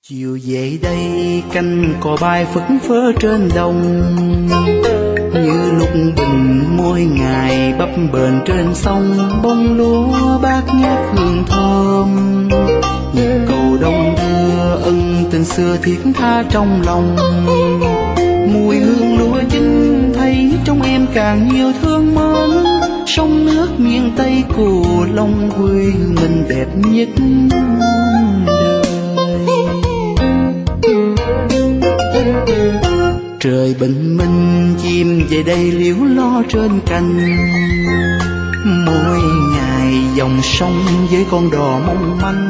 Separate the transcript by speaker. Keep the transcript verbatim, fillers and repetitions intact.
Speaker 1: Chiều về đây canh cò bay phất phơ trên đồng, như lúc bình môi ngài bấp bềnh trên sông. Bông lúa bát ngát hương thơm, nhịp cầu đông đưa ân tình xưa thiết tha trong lòng. Mùi hương lúa chín thấy trong em càng nhiều thương mến, sông nước miền Tây Cù Long quê hương mình đẹp nhất đời. Trời bình minh chim về đây liễu lo trên cành, mỗi ngày dòng sông với con đò mong manh.